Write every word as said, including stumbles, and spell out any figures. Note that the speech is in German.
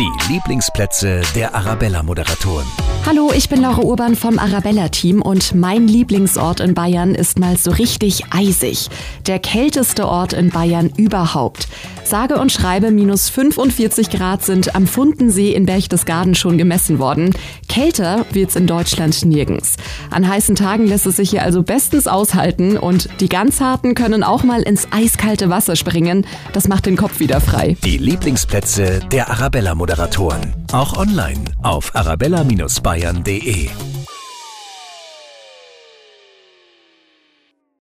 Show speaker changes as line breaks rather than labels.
Die Lieblingsplätze der Arabella-Moderatoren.
Hallo, ich bin Laura Urban vom Arabella-Team und mein Lieblingsort in Bayern ist mal so richtig eisig. Der kälteste Ort in Bayern überhaupt. Sage und schreibe minus fünfundvierzig Grad sind am Fundensee in Berchtesgaden schon gemessen worden. Kälter wird's in Deutschland nirgends. An heißen Tagen lässt es sich hier also bestens aushalten und die ganz Harten können auch mal ins eiskalte Wasser springen. Das macht den Kopf wieder frei.
Die Lieblingsplätze der Arabella-Moderatoren. Auch online auf arabella Bindestrich bayern punkt de.